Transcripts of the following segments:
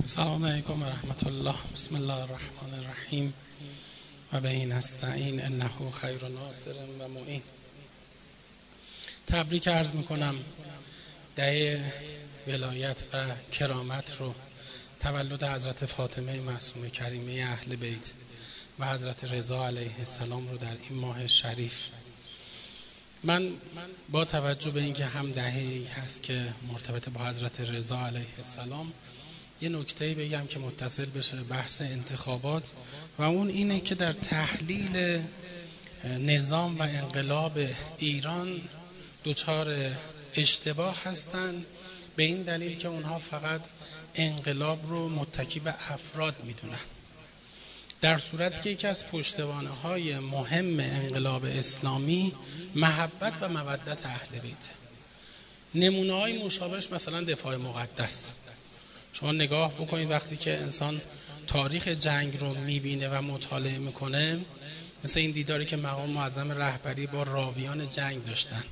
السلام علیکم و رحمت الله. بسم الله الرحمن الرحیم و به نستعین انه خیر ناصر و معین. تبریک عرض میکنم دهه ولایت و کرامت رو تولد حضرت فاطمه معصومه کریمه اهل بیت و حضرت رضا علیه السلام رو در این ماه شریف. من با توجه به اینکه هم دهه‌ای هست که مرتبط با حضرت رضا علیه السلام، یه نکته‌ای بگم که متصل بشه بحث انتخابات، و اون اینه که در تحلیل نظام و انقلاب ایران دچار اشتباه هستند، به این دلیل که اونها فقط انقلاب رو متکی به افراد میدونن، در صورتی که یکی از پشتوانه‌های مهم انقلاب اسلامی محبت و مودت اهل بیت. نمونه‌های مشابهش مثلا دفاع مقدس. شما نگاه بکنید وقتی که انسان تاریخ جنگ رو میبینه و مطالعه میکنه، مثل این دیداری که مقام معظم رهبری با راویان جنگ داشتن،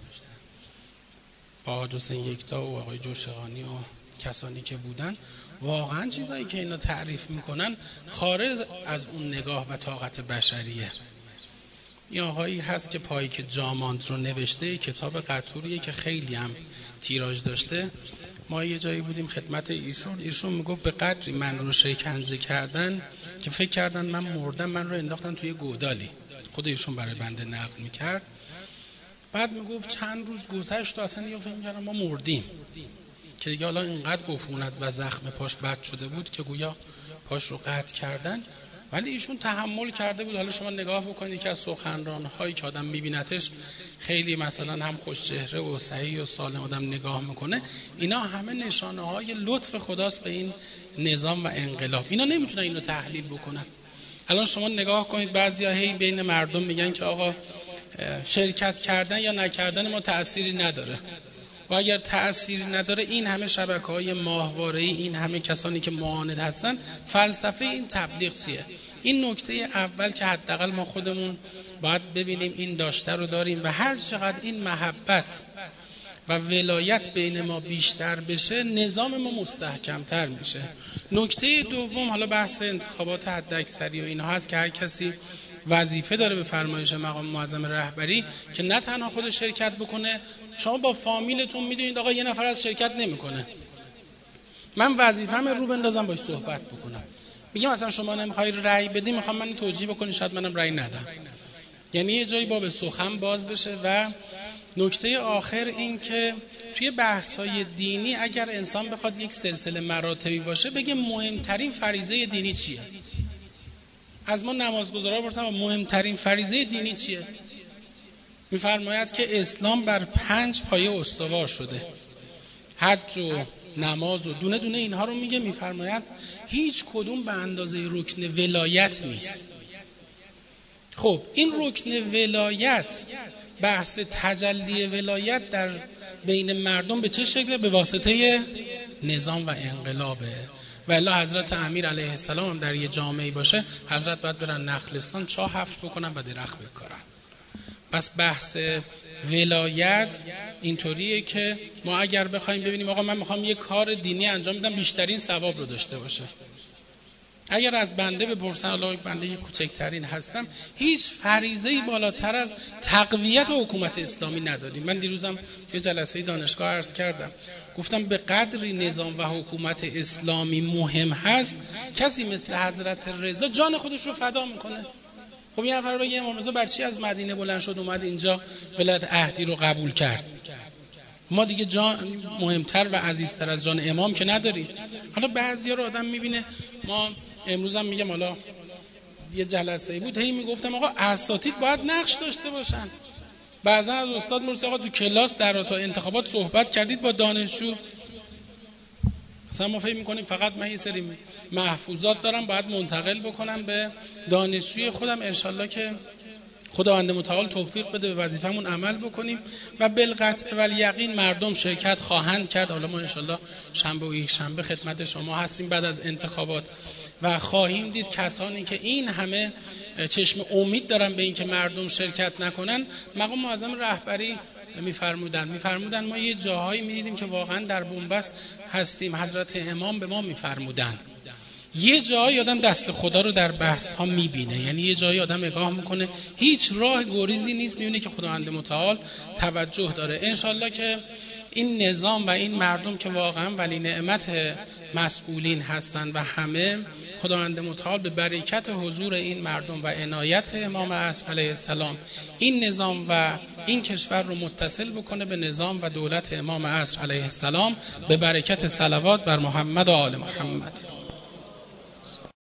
با حاج حسین یکتا و آقای جوشقانی و کسانی که بودن، واقعا چیزایی که اینا تعریف میکنن خارج از اون نگاه و طاقت بشریه. این آقایی هست که پایک جاماند رو نوشته، کتاب قطوریه که خیلی هم تیراژ داشته. ما یه جایی بودیم خدمت ایشون میگفت به قدری من رو شکنجه کردن که فکر کردن من مردم، من رو انداختن توی گودالی. خود ایشون برای بنده نقل میکرد. بعد میگفت چند روز گذشت و اصلا یه فکر میکردم ما مردیم، که دیگه حالا اینقدر عفونت و زخم پاش بد شده بود که گویا پاش رو قطع کردن، ولی ایشون تحمل کرده بود. حالا شما نگاه بکنید که از سخنران‌هایی که آدم میبینتش خیلی مثلا هم خوش چهره و صحیح و سالم آدم نگاه میکنه، اینا همه نشانه‌های لطف خداست به این نظام و انقلاب. اینا نمیتونن اینو تحلیل بکنن. الان شما نگاه کنید بعضیا هی بین مردم میگن که آقا شرکت کردن یا نکردن ما تأثیری نداره، و اگر تأثیری نداره این همه شبکه‌های ماهواره‌ای، این همه کسانی که معاند هستن، فلسفه این تبلیغ چیه؟ این نکته اول که حداقل ما خودمون باید ببینیم این داشته رو داریم، و هر چقدر این محبت و ولایت بین ما بیشتر بشه نظام ما مستحکم‌تر میشه. نکته دوم، حالا بحث انتخابات حداکثری و اینها هست که هر کسی وظیفه داره به فرمایش مقام معظم رهبری که نه تنها خود شرکت بکنه. شما با فامیلتون میدونید آقا یه نفر از شرکت نمیکنه، من وظیفه‌م رو بندازم باش صحبت بکنم. میگم مثلا شما نمیخوای رأی بدی، میخوام من توجیه بکنی، شاید منم رأی ندم. یعنی یه جایی باب سخن باز بشه. و نکته آخر این که توی بحث‌های دینی اگر انسان بخواد یک سلسله مراتبی باشه، بگه مهمترین فریضه دینی چیه. از ما نمازگزارا پرسیدن مهمترین فریضه دینی چیه؟ میفرماید که اسلام بر 5 پایه استوار شده، حج و نماز و دونه دونه اینها رو میگه. میفرماید هیچ کدوم به اندازه رکن ولایت نیست. خب این رکن ولایت، بحث تجلی ولایت در بین مردم به چه شکله؟ به واسطه نظام و انقلابه. و الا حضرت امیر علیه السلام در یه جامعه باشه، حضرت باید برن نخلستان چاه حفر بکنن و درخت بکارن. پس بحث ولایت اینطوریه که ما اگر بخوایم ببینیم آقا من میخوام یه کار دینی انجام بدم بیشترین ثواب رو داشته باشه، اگر از بنده بپرسن، حالا بنده یه کوچکترین هستم، هیچ فریضه‌ای بالاتر از تقویت حکومت اسلامی نداریم. من دیروزم یه جلسه دانشگاه عرض کردم، گفتم به قدری نظام و حکومت اسلامی مهم هست، کسی مثل حضرت رضا جان خودش رو فدا میکنه. خب این نفر بگه امام رضا بر چی از مدینه بلند شد اومد اینجا ولایت عهدی رو قبول کرد؟ ما دیگه جان مهمتر و عزیزتر از جان امام که نداریم. حالا بعضیا رو آدم میبینه، ما امروز هم میگم، حالا یه جلسه بود هی میگفتم آقا اساتید باید نقش داشته باشن. بعضا از استاد مرسی آقا تو کلاس در تا انتخابات صحبت کردید با دانشجو، مثلا ما فکر میکنیم فقط من یه سری محفوظات دارم باید منتقل بکنم به دانشجوی خودم، انشالله که خداوند متعال توفیق بده به وظیفمون عمل بکنیم و بالقطع و الیقین مردم شرکت خواهند کرد. حالا ما انشالله شنبه و یک شنبه خدمت شما هستیم بعد از انتخابات و خواهیم دید کسانی که این همه چشم امید دارن به این که مردم شرکت نکنن. مقام معظم رهبری میفرمودن ما یه جاهایی میدیدیم که واقعا در بنبست هستیم. حضرت امام به ما میفرمودن یه جایی آدم دست خدا رو در بحث ها میبینه، یعنی یه جایی آدم نگاه میکنه هیچ راه گریزی نیست، میبینه که خداوند متعال توجه داره. انشالله که این نظام و این مردم که واقعا ولی نعمت مسئولین هستند و همه، خداوند متعال به برکت حضور این مردم و عنایت امام عصر علیه السلام این نظام و این کشور رو متصل بکنه به نظام و دولت امام عصر علیه السلام به برکت صلوات بر محمد و آل محمد.